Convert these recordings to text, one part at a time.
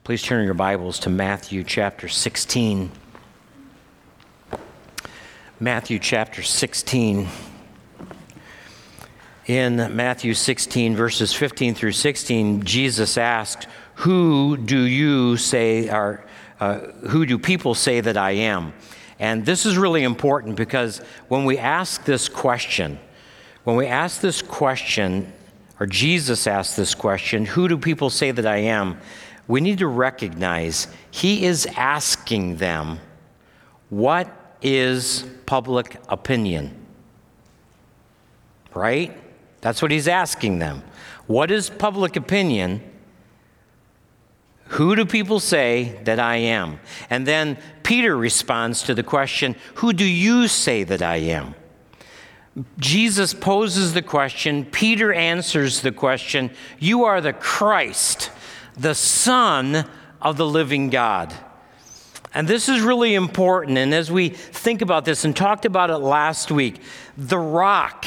Please turn your Bibles to Matthew chapter 16. Matthew chapter 16. In Matthew 16, verses 15 through 16, Jesus asked, who do people say that I am? And this is really important because when we ask this question, or Jesus asked this question, who do people say that I am? We need to recognize he is asking them, what is public opinion? Right? That's what he's asking them. What is public opinion? Who do people say that I am? And then Peter responds to the question, who do you say that I am? Jesus poses the question, Peter answers the question, you are the Christ, the Son of the living God. And this is really important. And as we think about this and talked about it last week, the rock,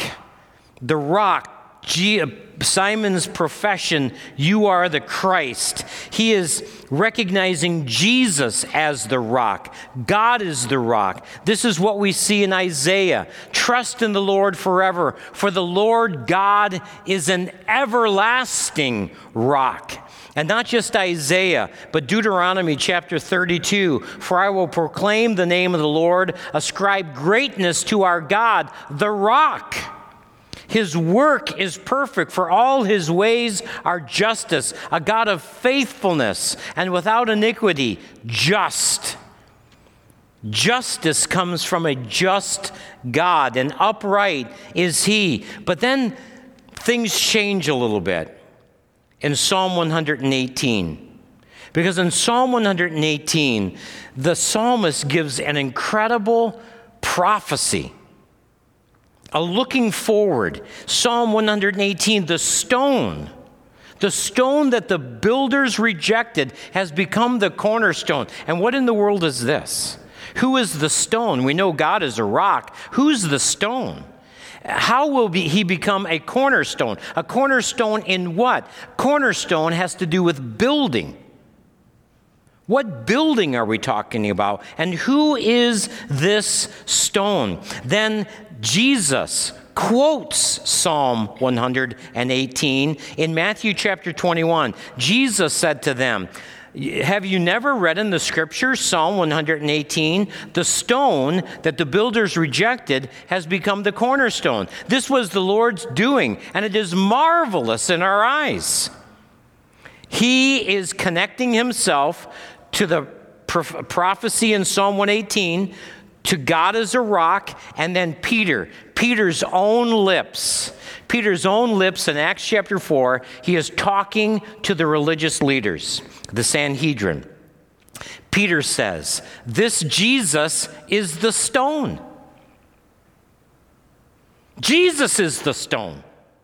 Simon's profession, you are the Christ. He is recognizing Jesus as the rock. God is the rock. This is what we see in Isaiah. Trust in the Lord forever, for the Lord God is an everlasting rock. And not just Isaiah, but Deuteronomy chapter 32. For I will proclaim the name of the Lord, ascribe greatness to our God, the rock. His work is perfect, for all his ways are justice, a God of faithfulness and without iniquity, just. Justice comes from a just God, and upright is he. But then things change a little bit in Psalm 118. Because in Psalm 118, the psalmist gives an incredible prophecy, a looking forward. Psalm 118, the stone that the builders rejected has become the cornerstone. And what in the world is this? Who is the stone? We know God is a rock. Who's the stone? How will he become a cornerstone? A cornerstone in what? Cornerstone has to do with building. What building are we talking about? And who is this stone? Then Jesus quotes Psalm 118 in Matthew chapter 21. Jesus said to them, have you never read in the scripture, Psalm 118, the stone that the builders rejected has become the cornerstone. This was the Lord's doing, and it is marvelous in our eyes. He is connecting himself to the prophecy in Psalm 118, to God as a rock, and then Peter's own lips in Acts chapter 4, he is talking to the religious leaders, the Sanhedrin. Peter says, this Jesus is the stone. Jesus is the stone.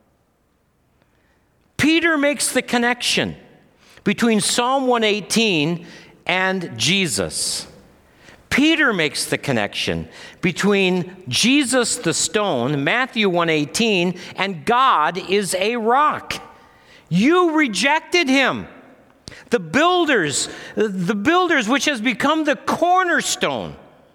Peter makes the connection between Psalm 118 and Jesus. Peter makes the connection between Jesus the stone, Matthew 1:18, and God is a rock. You rejected him. The builders which has become the cornerstone.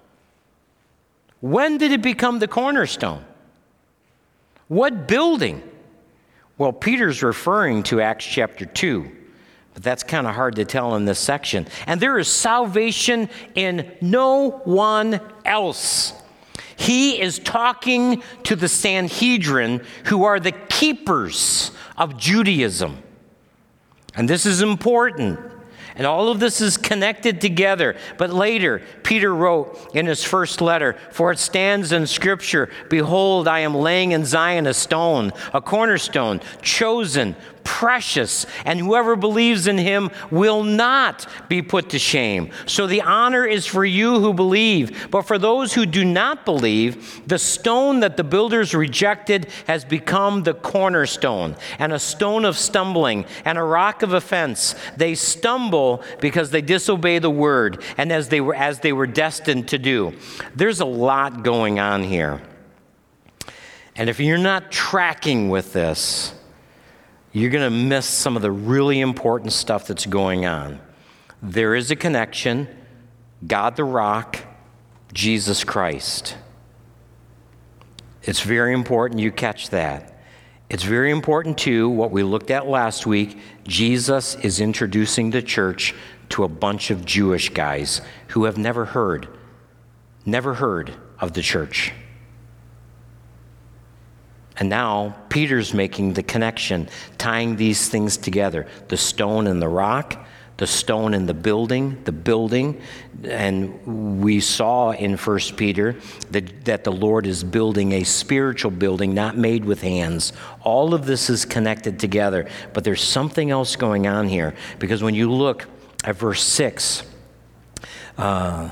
When did it become the cornerstone? What building? Well, Peter's referring to Acts chapter 2. But that's kind of hard to tell in this section. And there is salvation in no one else. He is talking to the Sanhedrin, who are the keepers of Judaism. And this is important. And all of this is connected together. But later, Peter wrote in his first letter, for it stands in Scripture, behold, I am laying in Zion a stone, a cornerstone, chosen, precious, and whoever believes in him will not be put to shame. So the honor is for you who believe. But for those who do not believe, the stone that the builders rejected has become the cornerstone, and a stone of stumbling, and a rock of offense. They stumble because they disobey the word, and as they were destined to do. There's a lot going on here. And if you're not tracking with this, you're going to miss some of the really important stuff that's going on. there is a connection. God the rock, Jesus Christ. It's very important you catch that. It's very important, too, what we looked at last week. Jesus is introducing the church to a bunch of Jewish guys who have never heard of the church. And now Peter's making the connection, tying these things together. The stone and the rock, the stone and the building. And we saw in 1 Peter that the Lord is building a spiritual building, not made with hands. All of this is connected together. But there's something else going on here. Because when you look at verse 6, and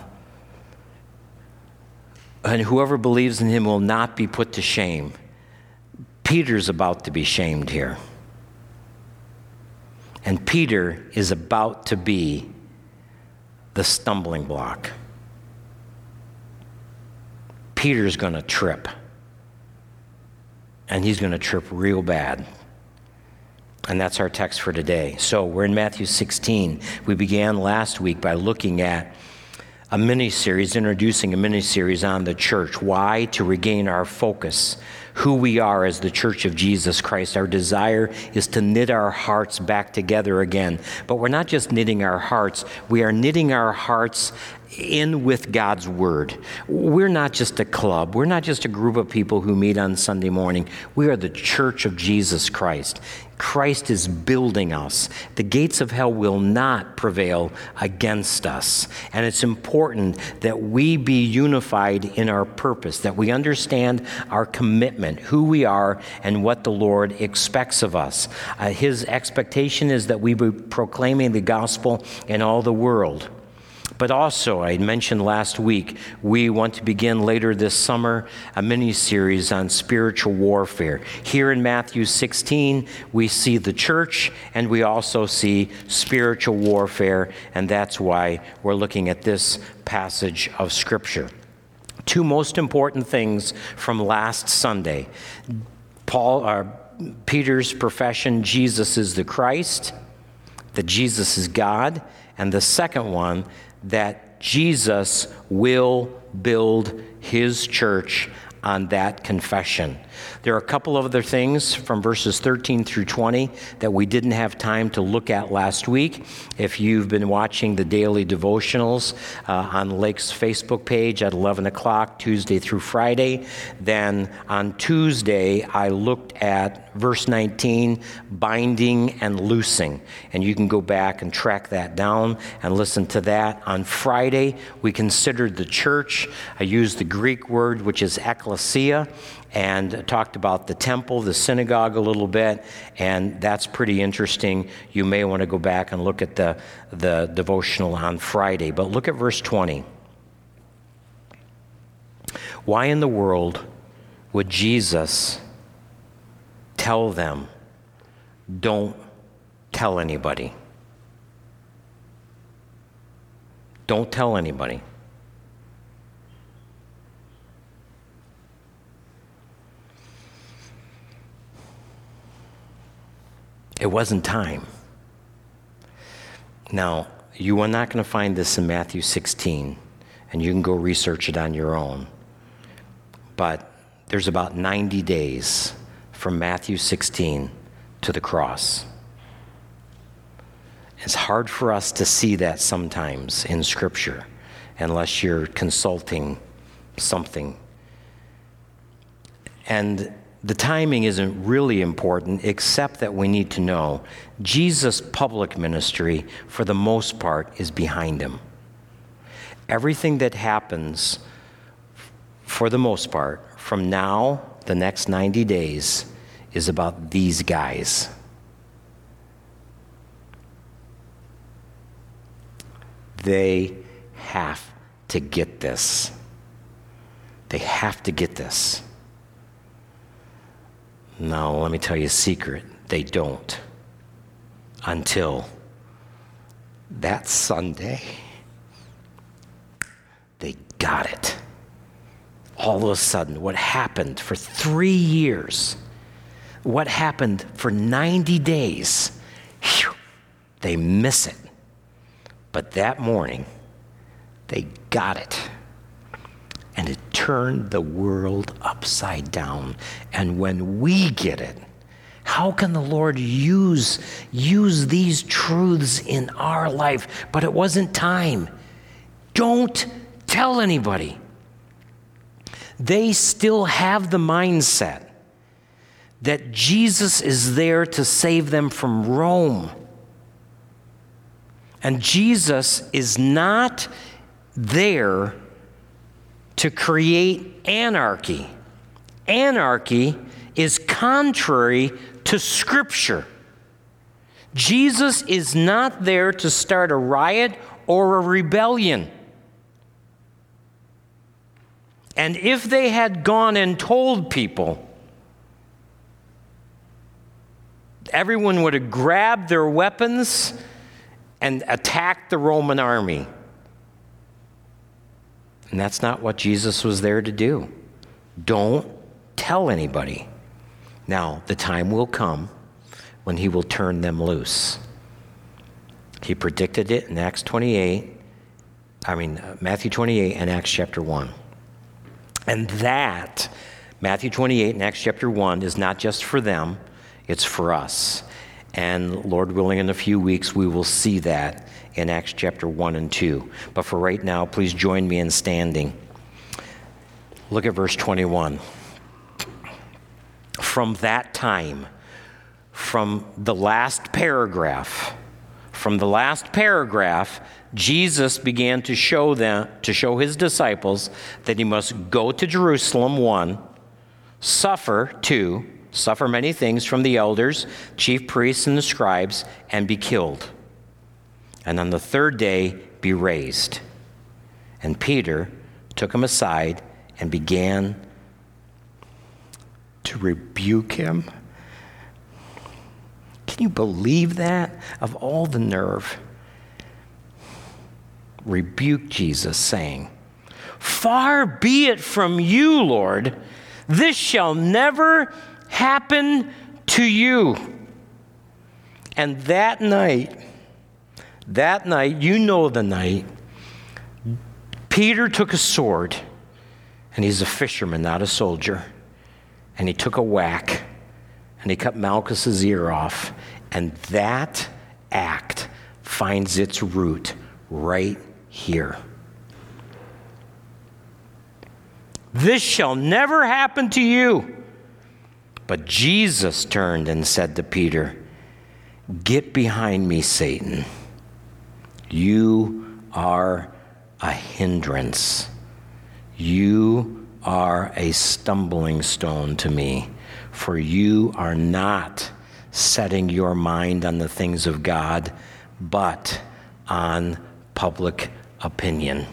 whoever believes in him will not be put to shame. Peter's about to be shamed here. And Peter is about to be the stumbling block. Peter's going to trip. And he's going to trip real bad. And that's our text for today. So we're in Matthew 16. We began last week by looking at introducing a mini-series on the church. Why? To regain our focus, who we are as the church of Jesus Christ. Our desire is to knit our hearts back together again. But we're not just knitting our hearts, we are knitting our hearts in with God's word. We're not just a club. We're not just a group of people who meet on Sunday morning. We are the church of Jesus Christ. Christ is building us. The gates of hell will not prevail against us. And it's important that we be unified in our purpose, that we understand our commitment, who we are, and what the Lord expects of us. His expectation is that we be proclaiming the gospel in all the world. But also, I mentioned last week, we want to begin later this summer a mini-series on spiritual warfare. Here in Matthew 16, we see the church, and we also see spiritual warfare, and that's why we're looking at this passage of Scripture. Two most important things from last Sunday. Peter's profession, Jesus is the Christ, that Jesus is God, and the second one, that Jesus will build his church on that confession. There are a couple of other things from verses 13 through 20 that we didn't have time to look at last week. If you've been watching the daily devotionals on Lake's Facebook page at 11 o'clock, Tuesday through Friday, then on Tuesday I looked at verse 19, binding and loosing. And you can go back and track that down and listen to that. On Friday, we considered the church. I used the Greek word, which is ekklesia, and talked about the temple, the synagogue a little bit, and that's pretty interesting. You may want to go back and look at the devotional on Friday. But look at verse 20. Why in the world would Jesus tell them, don't tell anybody? Don't tell anybody. It wasn't time. Now, you are not going to find this in Matthew 16, and you can go research it on your own. But there's about 90 days from Matthew 16 to the cross. It's hard for us to see that sometimes in Scripture, unless you're consulting something. And the timing isn't really important, except that we need to know Jesus' public ministry, for the most part, is behind him. Everything that happens, for the most part, from now, the next 90 days, is about these guys. They have to get this. They have to get this. Now, let me tell you a secret. They don't. Until that Sunday, they got it. All of a sudden, what happened for 3 years, what happened for 90 days, they miss it. But that morning, they got it. And it turned the world upside down. And when we get it, how can the Lord use these truths in our life? But it wasn't time. Don't tell anybody. They still have the mindset that Jesus is there to save them from Rome. And Jesus is not there to create anarchy. Anarchy is contrary to Scripture. Jesus is not there to start a riot or a rebellion. And if they had gone and told people, everyone would have grabbed their weapons and attacked the Roman army. And that's not what Jesus was there to do. Don't tell anybody. Now, the time will come when he will turn them loose. He predicted it in Matthew 28 and Acts chapter 1. And that, Matthew 28 and Acts chapter 1, is not just for them, it's for us. And Lord willing, in a few weeks, we will see that in Acts chapter 1 and 2. But for right now, please join me in standing. Look at verse 21. From that time, from the last paragraph, Jesus began to show his disciples that he must go to Jerusalem, 1, suffer, 2, suffer many things from the elders, chief priests, and the scribes, and be killed. And on the third day be raised. And Peter took him aside and began to rebuke him. Can you believe that? Of all the nerve. Rebuke Jesus, saying, "Far be it from you, Lord. This shall never happen to you." And that night, you know the night, Peter took a sword, and he's a fisherman, not a soldier, and he took a whack, and he cut Malchus's ear off, and that act finds its root right here. This shall never happen to you. But Jesus turned and said to Peter, "Get behind me, Satan. You are a hindrance. You are a stumbling stone to me, for you are not setting your mind on the things of God, but on public opinion."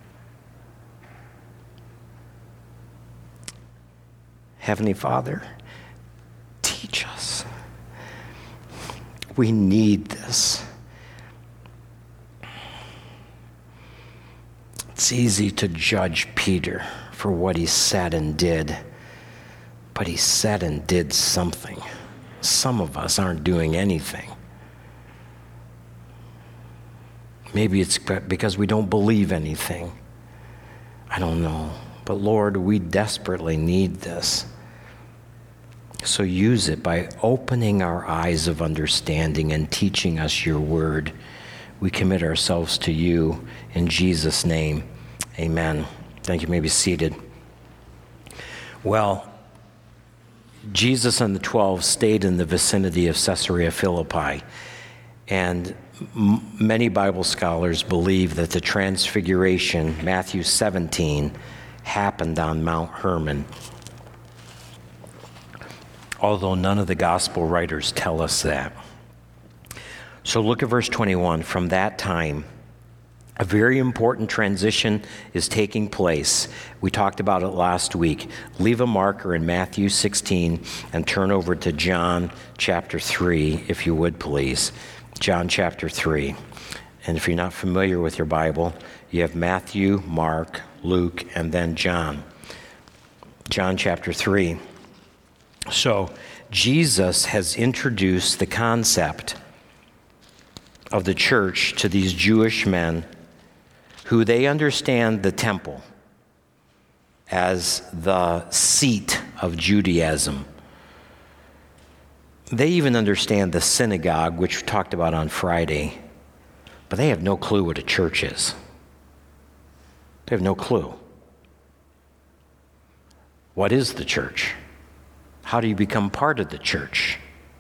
Heavenly Father, teach us. We need this. It's easy to judge Peter for what he said and did, but he said and did something. Some of us aren't doing anything. Maybe it's because we don't believe anything. I don't know. But Lord, we desperately need this. So use it by opening our eyes of understanding and teaching us your word. We commit ourselves to you in Jesus' name. Amen. Thank you. You may be seated. Well, Jesus and the 12 stayed in the vicinity of Caesarea Philippi, and many Bible scholars believe that the Transfiguration, Matthew 17, happened on Mount Hermon, although none of the gospel writers tell us that. So look at verse 21. From that time, a very important transition is taking place. We talked about it last week. Leave a marker in Matthew 16 and turn over to John chapter 3, if you would, please. John chapter 3. And if you're not familiar with your Bible, you have Matthew, Mark, Luke, and then John. John chapter 3. So Jesus has introduced the concept of the church to these Jewish men who they understand the temple as the seat of Judaism. They even understand the synagogue, which we talked about on Friday, but they have no clue what a church is. They have no clue. What is the church? How do you become part of the church?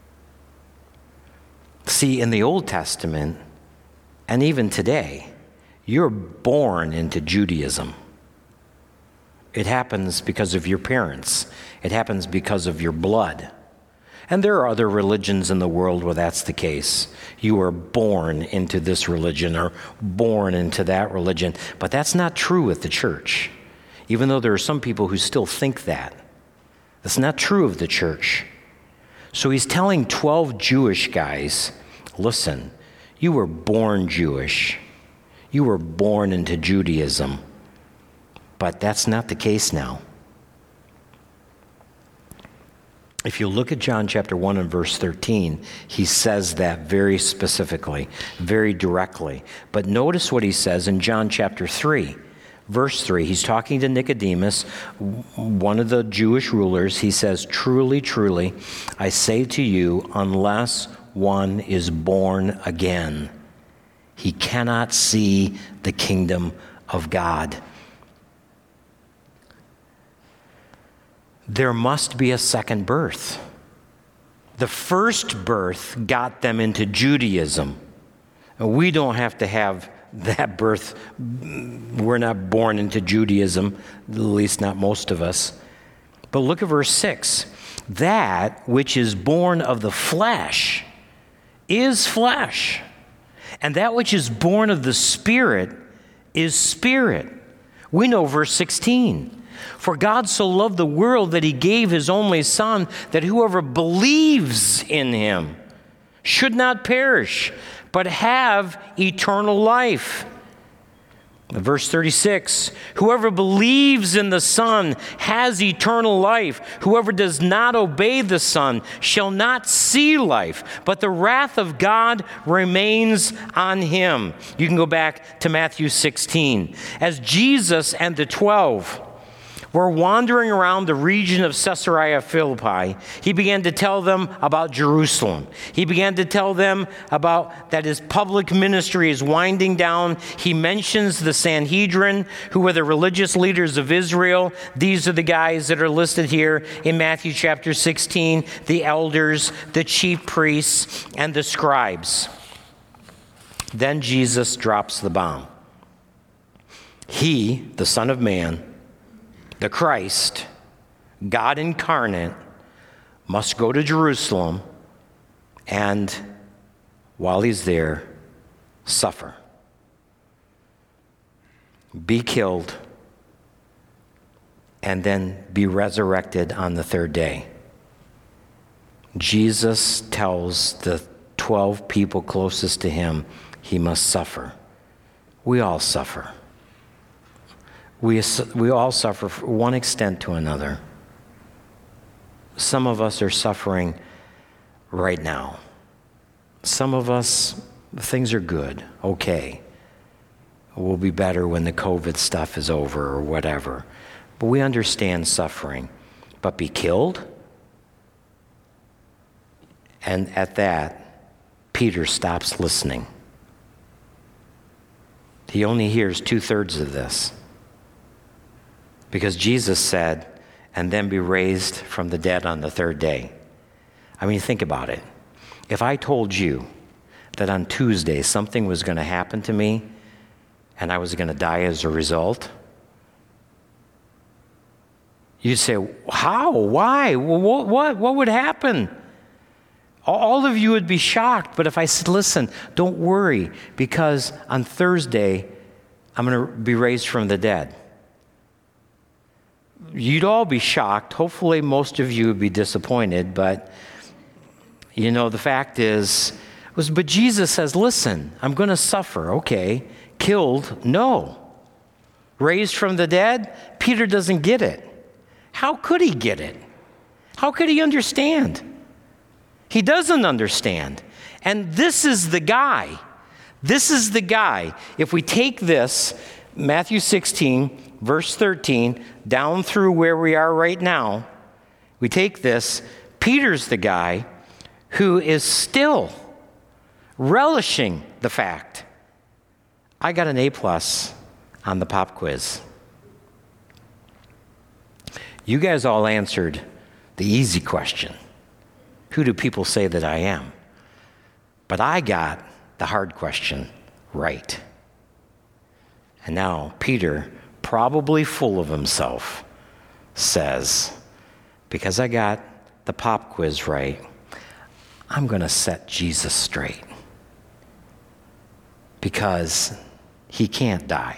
See, in the Old Testament, and even today, you're born into Judaism. It happens because of your parents. It happens because of your blood. And there are other religions in the world where that's the case. You are born into this religion or born into that religion. But that's not true with the church, even though there are some people who still think that. That's not true of the church. So he's telling 12 Jewish guys, listen, you were born Jewish. You were born into Judaism. But that's not the case now. If you look at John chapter 1 and verse 13, he says that very specifically, very directly. But notice what he says in John chapter 3, verse 3. He's talking to Nicodemus, one of the Jewish rulers. He says, truly, truly, I say to you, unless one is born again, he cannot see the kingdom of God. There must be a second birth. The first birth got them into Judaism. We don't have to have that birth. We're not born into Judaism, at least not most of us. But look at verse 6. That which is born of the flesh is flesh, and that which is born of the Spirit is spirit. We know verse 16. For God so loved the world that he gave his only Son, that whoever believes in him should not perish, but have eternal life. Verse 36, whoever believes in the Son has eternal life. Whoever does not obey the Son shall not see life, but the wrath of God remains on him. You can go back to Matthew 16. As Jesus and the 12 were wandering around the region of Caesarea Philippi, he began to tell them about Jerusalem. He began to tell them about that his public ministry is winding down. He mentions the Sanhedrin, who were the religious leaders of Israel. These are the guys that are listed here in Matthew chapter 16, the elders, the chief priests, and the scribes. Then Jesus drops the bomb. He, the Son of Man, the Christ, God incarnate, must go to Jerusalem and, while he's there, suffer, be killed, and then be resurrected on the third day. Jesus tells the 12 people closest to him he must suffer. We all suffer. We all suffer from one extent to another. Some of us are suffering right now. Some of us, things are good, okay. We'll be better when the COVID stuff is over or whatever. But we understand suffering. But be killed? And at that, Peter stops listening. He only hears 2/3 of this. Because Jesus said, and then be raised from the dead on the third day. I mean, think about it. If I told you that on Tuesday something was going to happen to me and I was going to die as a result, you'd say, how? Why? What would happen? All of you would be shocked. But if I said, listen, don't worry, because on Thursday I'm going to be raised from the dead, you'd all be shocked. Hopefully most of you would be disappointed, but the fact is, but Jesus says, listen, I'm going to suffer. Okay. Killed? No. Raised from the dead? Peter doesn't get it. How could he get it? How could he understand? He doesn't understand. And this is the guy This is the guy. If we take this, Matthew 16, verse 13, down through where we are right now, we take this, Peter's the guy who is still relishing the fact, I got an A+ on the pop quiz. You guys all answered the easy question. Who do people say that I am? But I got the hard question right. And now Peter, probably full of himself, says, because I got the pop quiz right, I'm going to set Jesus straight. Because he can't die.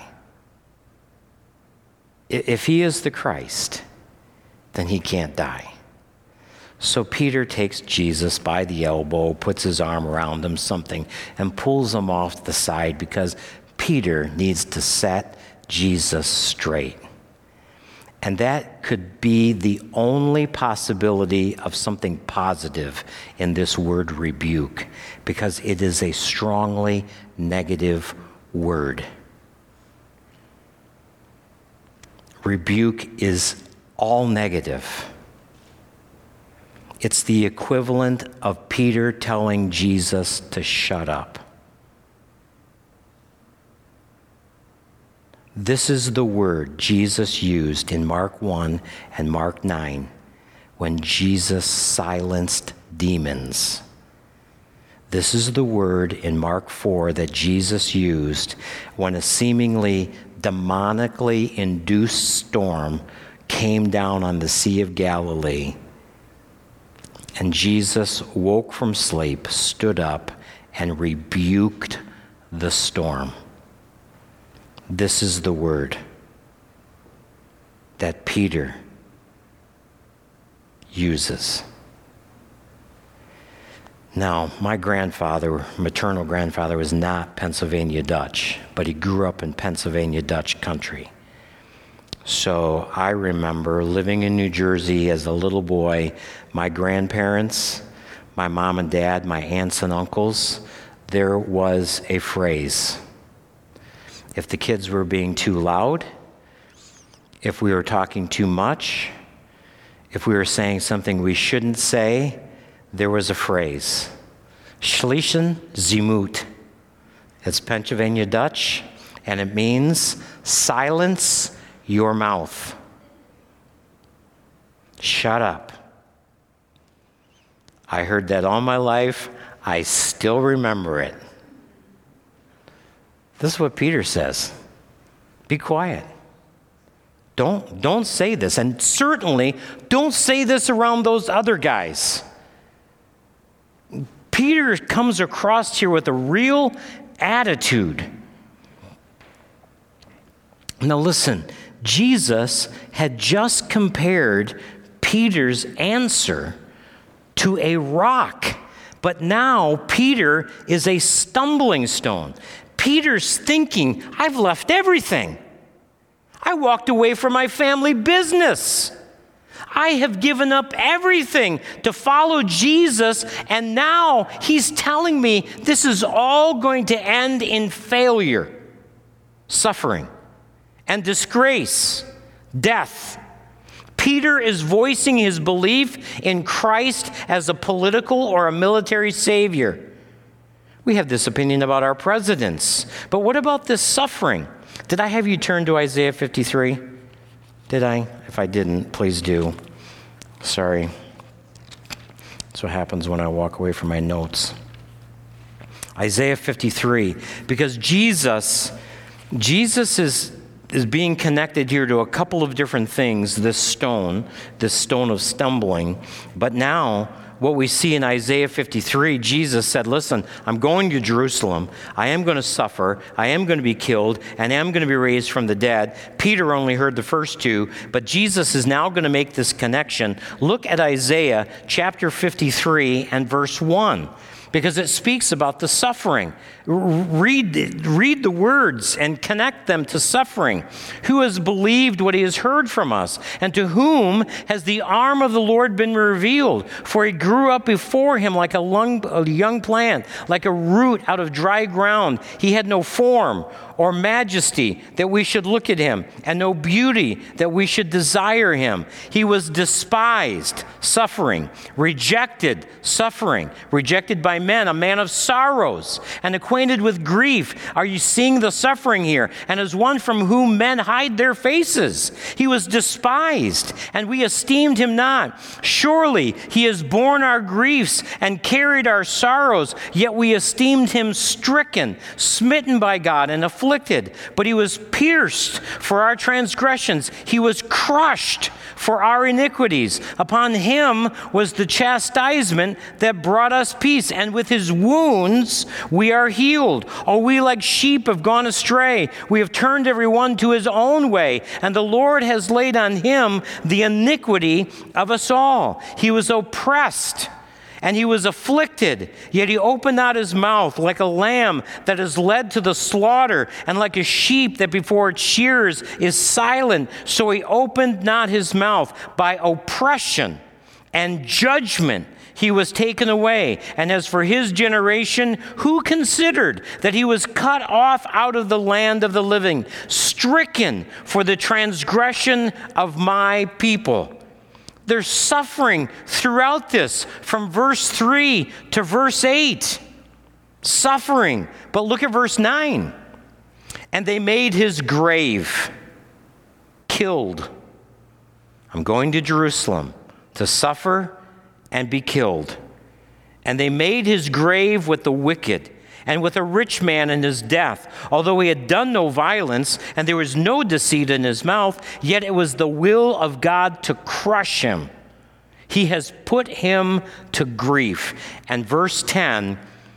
If he is the Christ, then he can't die. So Peter takes Jesus by the elbow, puts his arm around him, something, and pulls him off the side because Peter needs to set Jesus straight. And that could be the only possibility of something positive in this word rebuke, because it is a strongly negative word. Rebuke is all negative. It's the equivalent of Peter telling Jesus to shut up. This is the word Jesus used in Mark 1 and Mark 9 when Jesus silenced demons. This is the word in Mark 4 that Jesus used when a seemingly demonically induced storm came down on the Sea of Galilee. And Jesus woke from sleep, stood up, and rebuked the storm. This is the word that Peter uses. Now, my maternal grandfather, was not Pennsylvania Dutch, but he grew up in Pennsylvania Dutch country. So I remember living in New Jersey as a little boy, my grandparents, my mom and dad, my aunts and uncles, there was a phrase. If the kids were being too loud, if we were talking too much, if we were saying something we shouldn't say, there was a phrase. Schließen Sie Mut. It's Pennsylvania Dutch, and it means silence your mouth. Shut up. I heard that all my life. I still remember it. This is what Peter says. Be quiet. Don't say this. And certainly don't say this around those other guys. Peter comes across here with a real attitude. Now listen, Jesus had just compared Peter's answer to a rock. But now Peter is a stumbling stone. Peter's thinking, I've left everything. I walked away from my family business. I have given up everything to follow Jesus, and now he's telling me this is all going to end in failure, suffering, and disgrace, death. Peter is voicing his belief in Christ as a political or a military savior. We have this opinion about our presidents, but what about this suffering? Did I have you turn to Isaiah 53? Did I? If I didn't, please do. Sorry. That's what happens when I walk away from my notes. Isaiah 53, because Jesus is being connected here to a couple of different things, this stone of stumbling. But now, what we see in Isaiah 53, Jesus said, listen, I'm going to Jerusalem. I am going to suffer. I am going to be killed, and I am going to be raised from the dead. Peter only heard the first two, but Jesus is now going to make this connection. Look at Isaiah chapter 53 and verse 1. because it speaks about the suffering. Read the words and connect them to suffering. Who has believed what he has heard from us? And to whom has the arm of the Lord been revealed? For he grew up before him like a young plant, like a root out of dry ground. He had no form or majesty that we should look at him, and no beauty that we should desire him. He was despised, suffering, rejected, suffering, rejected by men, a man of sorrows, and acquainted with grief. Are you seeing the suffering here? And as one from whom men hide their faces. He was despised, and we esteemed him not. Surely he has borne our griefs and carried our sorrows, yet we esteemed him stricken, smitten by God, and afflicted. But he was pierced for our transgressions. He was crushed for our iniquities. Upon him was the chastisement that brought us peace, and with his wounds we are healed. Oh, we like sheep have gone astray. We have turned everyone to his own way, and the Lord has laid on him the iniquity of us all. He was oppressed and he was afflicted, yet he opened not his mouth. Like a lamb that is led to the slaughter, and like a sheep that before its shearers is silent, so he opened not his mouth. By oppression and judgment he was taken away. And as for his generation, who considered that he was cut off out of the land of the living, stricken for the transgression of my people? There's suffering throughout this, from verse 3 to verse 8. Suffering. But look at verse 9. And they made his grave, killed. I'm going to Jerusalem to suffer and be killed. And they made his grave with the wicked, and with a rich man in his death. Although he had done no violence, and there was no deceit in his mouth, yet it was the will of God to crush him. He has put him to grief. And verse 10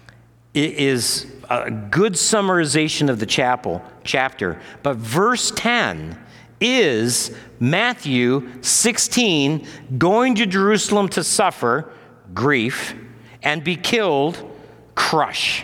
is a good summarization of the chapter. But verse 10 is Matthew 16, going to Jerusalem to suffer, grief, and be killed, crush.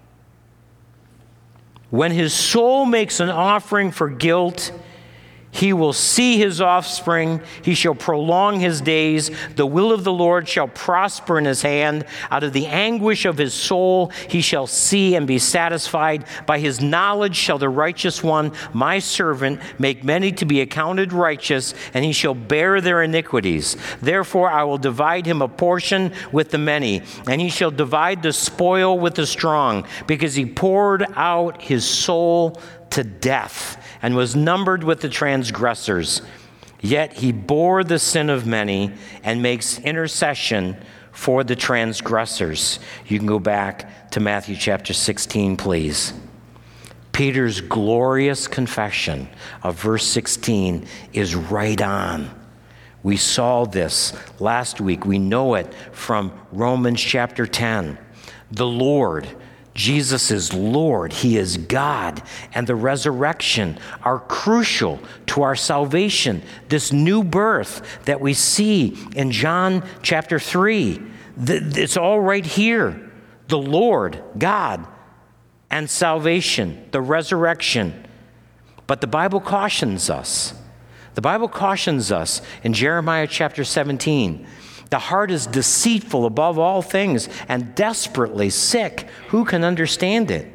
When his soul makes an offering for guilt, he will see his offspring. He shall prolong his days. The will of the Lord shall prosper in his hand. Out of the anguish of his soul he shall see and be satisfied. By his knowledge shall the righteous one, my servant, make many to be accounted righteous, and he shall bear their iniquities. Therefore I will divide him a portion with the many, and he shall divide the spoil with the strong, because he poured out his soul to death and was numbered with the transgressors. Yet he bore the sin of many and makes intercession for the transgressors. You can go back to Matthew chapter 16, please. Peter's glorious confession of verse 16 is right on. We saw this last week. We know it from Romans chapter 10. The Lord, Jesus is Lord, he is God, and the resurrection are crucial to our salvation, this new birth that we see in John chapter 3. It's all right here. The Lord, God, and salvation, the resurrection. But the Bible cautions us. The Bible cautions us in Jeremiah chapter 17. The heart is deceitful above all things and desperately sick. Who can understand it?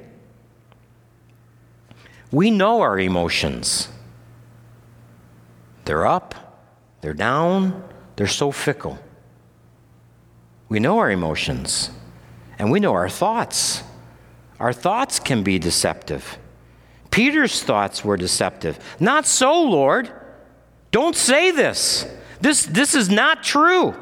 We know our emotions. They're up, they're down, they're so fickle. We know our emotions, and we know our thoughts. Our thoughts can be deceptive. Peter's thoughts were deceptive. Not so, Lord. Don't say this. This is not true.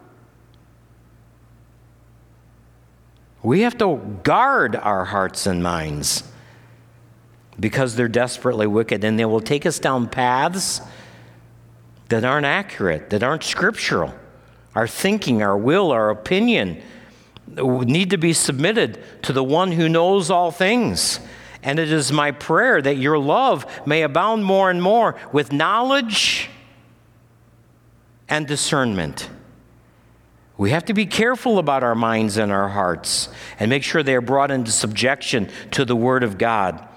We have to guard our hearts and minds because they're desperately wicked, and they will take us down paths that aren't accurate, that aren't scriptural. Our thinking, our will, our opinion need to be submitted to the one who knows all things. And it is my prayer that your love may abound more and more with knowledge and discernment. We have to be careful about our minds and our hearts and make sure they are brought into subjection to the Word of God.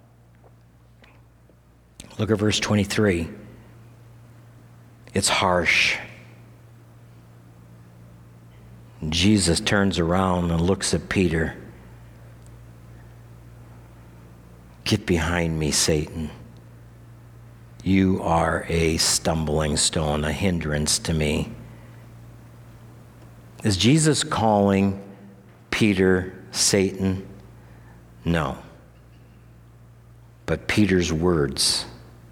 Look at verse 23. It's harsh. Jesus turns around and looks at Peter. Get behind me, Satan. You are a stumbling stone, a hindrance to me. Is Jesus calling Peter Satan? No. But Peter's words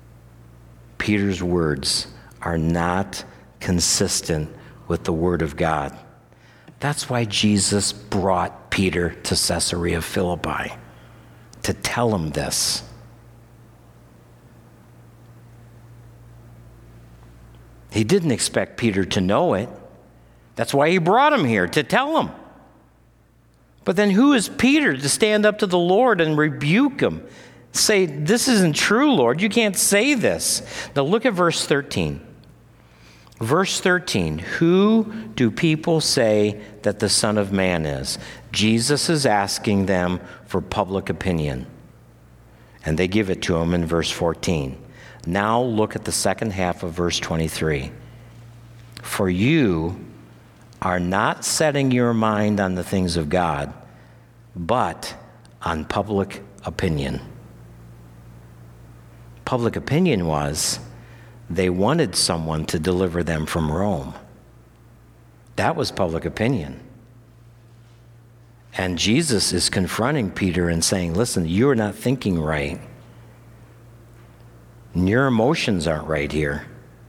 are not consistent with the Word of God. That's why Jesus brought Peter to Caesarea Philippi, to tell him this. He didn't expect Peter to know it. That's why he brought him here, to tell him. But then who is Peter to stand up to the Lord and rebuke him? Say, this isn't true, Lord. You can't say this. Now look at verse 13. Verse 13, who do people say that the Son of Man is? Jesus is asking them for public opinion. And they give it to him in verse 14. Now look at the second half of verse 23. For you are not setting your mind on the things of God, but on public opinion. Public opinion was they wanted someone to deliver them from Rome. That was public opinion. And Jesus is confronting Peter and saying, listen, you're not thinking right. Your emotions aren't right here.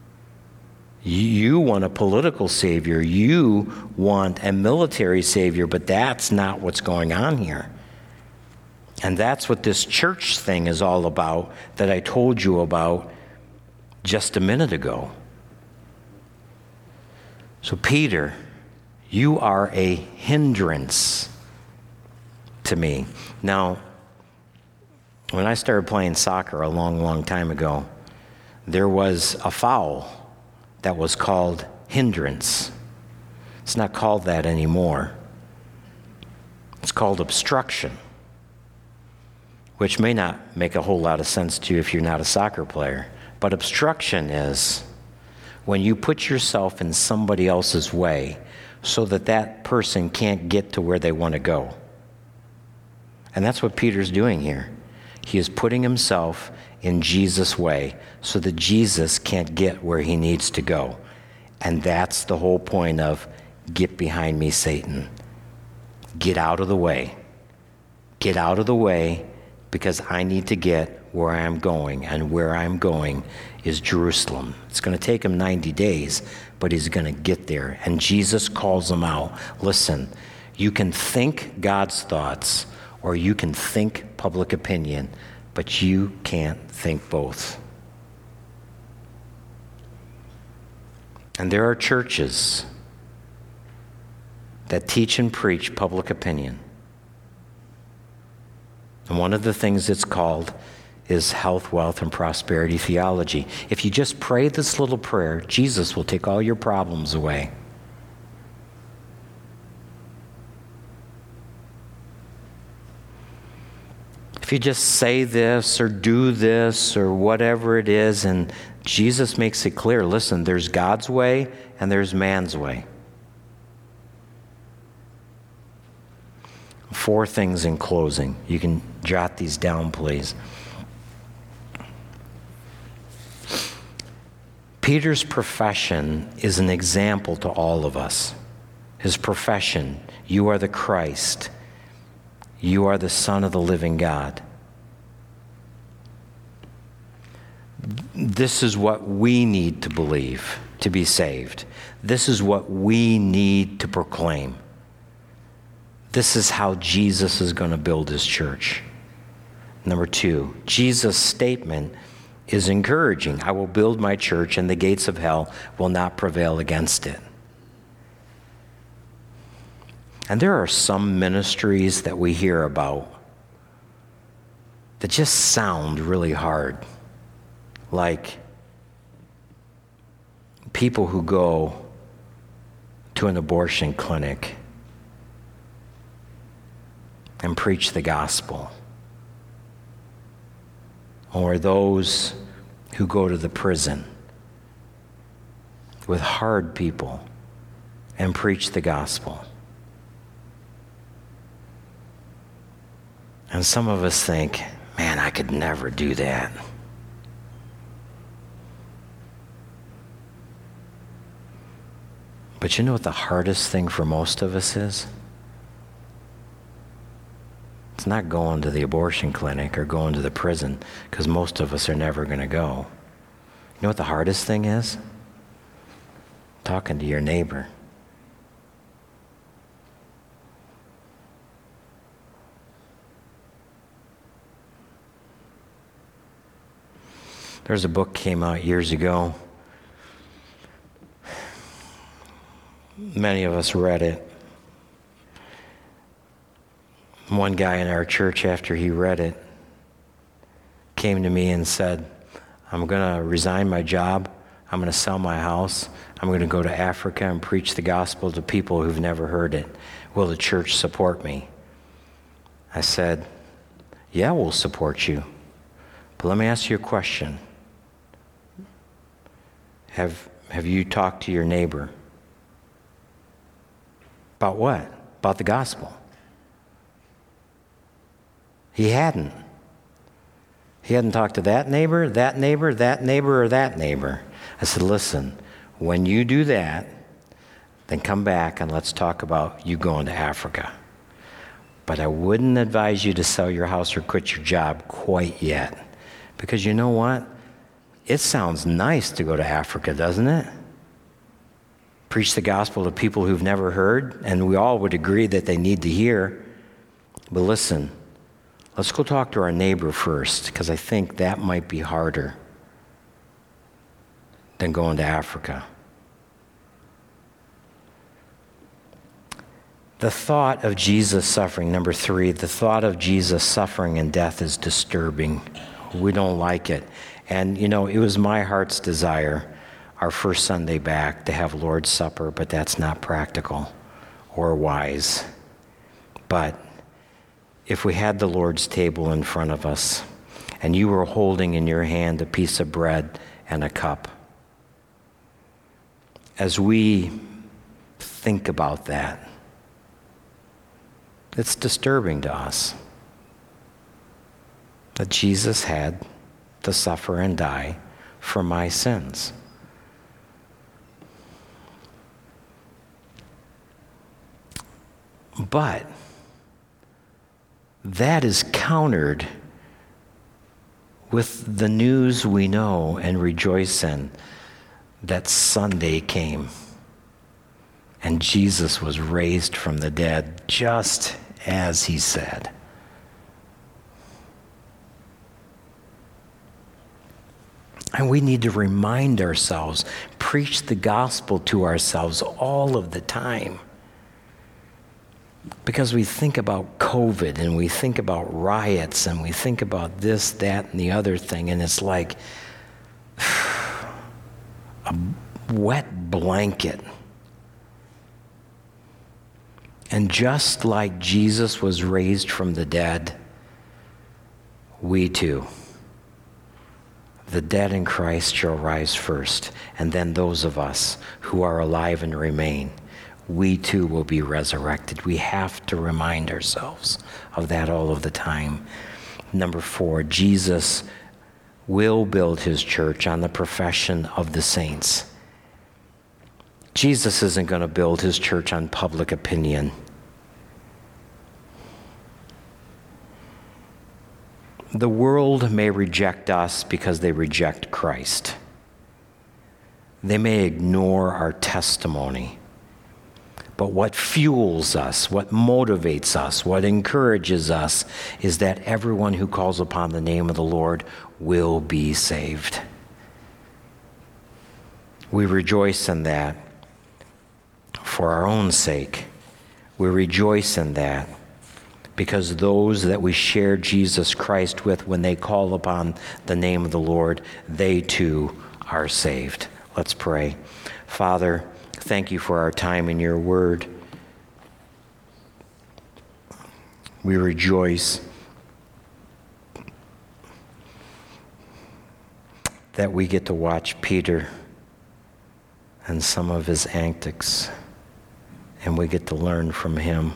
You want a political savior. You want a military savior, but that's not what's going on here. And that's what this church thing is all about that I told you about just a minute ago. So Peter, you are a hindrance to me. Now, when I started playing soccer a long, long time ago, there was a foul that was called hindrance. It's not called that anymore. It's called obstruction, which may not make a whole lot of sense to you if you're not a soccer player. But obstruction is when you put yourself in somebody else's way so that that person can't get to where they want to go. And that's what Peter's doing here. He is putting himself in Jesus' way so that Jesus can't get where he needs to go. And that's the whole point of get behind me, Satan. Get out of the way. Get out of the way because I need to get where I'm going, and where I'm going is Jerusalem. It's going to take him 90 days, but he's going to get there. And Jesus calls him out. Listen, you can think God's thoughts or you can think public opinion, but you can't think both. And there are churches that teach and preach public opinion. And one of the things it's called is health, wealth, and prosperity theology. If you just pray this little prayer, Jesus will take all your problems away. If you just say this or do this or whatever it is, and Jesus makes it clear, listen, there's God's way and there's man's way. 4 things in closing. You can jot these down, please. Peter's profession is an example to all of us. His profession, you are the Christ. You are the Son of the living God. This is what we need to believe to be saved. This is what we need to proclaim. This is how Jesus is going to build his church. Number 2, Jesus' statement is encouraging. I will build my church and the gates of hell will not prevail against it. And there are some ministries that we hear about that just sound really hard. Like people who go to an abortion clinic and preach the gospel. Or those who go to the prison with hard people and preach the gospel. And some of us think, man, I could never do that. But you know what the hardest thing for most of us is? It's not going to the abortion clinic or going to the prison, because most of us are never going to go. You know what the hardest thing is? Talking to your neighbor. There's a book came out years ago. Many of us read it. One guy in our church, after he read it, came to me and said, I'm going to resign my job. I'm going to sell my house. I'm going to go to Africa and preach the gospel to people who've never heard it. Will the church support me? I said, yeah, we'll support you. But let me ask you a question. Have you talked to your neighbor? About what? About the gospel. He hadn't. He hadn't talked to that neighbor, that neighbor, that neighbor, or that neighbor. I said, listen, when you do that, then come back and let's talk about you going to Africa. But I wouldn't advise you to sell your house or quit your job quite yet. Because you know what? It sounds nice to go to Africa, doesn't it? Preach the gospel to people who've never heard, and we all would agree that they need to hear. But listen, let's go talk to our neighbor first, because I think that might be harder than going to Africa. The thought of Jesus suffering, number 3, the thought of Jesus suffering and death is disturbing. We don't like it. And, you know, it was my heart's desire, our first Sunday back, to have Lord's Supper, but that's not practical or wise. But if we had the Lord's table in front of us, and you were holding in your hand a piece of bread and a cup, as we think about that, it's disturbing to us that Jesus had to suffer and die for my sins. But that is countered with the news we know and rejoice in, that Sunday came and Jesus was raised from the dead just as he said. And we need to remind ourselves, preach the gospel to ourselves all of the time. Because we think about COVID and we think about riots and we think about this, that, and the other thing, and it's like a wet blanket. And just like Jesus was raised from the dead, we too, the dead in Christ, shall rise first, and then those of us who are alive and remain, we too will be resurrected. We have to remind ourselves of that all of the time. Number 4, Jesus will build his church on the profession of the saints. Jesus isn't going to build his church on public opinion. The world may reject us because they reject Christ. They may ignore our testimony. But what fuels us, what motivates us, what encourages us is that everyone who calls upon the name of the Lord will be saved. We rejoice in that for our own sake. We rejoice in that because those that we share Jesus Christ with, when they call upon the name of the Lord, they too are saved. Let's pray. Father, Thank you for our time in your word. We rejoice that we get to watch Peter and some of his antics, and we get to learn from him.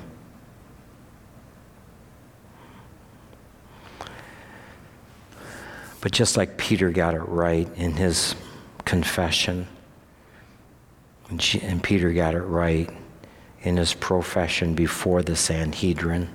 But just like Peter got it right in his confession, and Peter got it right in his profession before the Sanhedrin,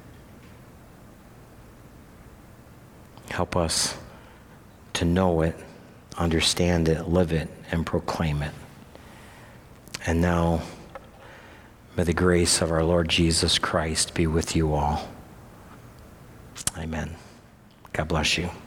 help us to know it, understand it, live it, and proclaim it. And now, may the grace of our Lord Jesus Christ be with you all. Amen. God bless you.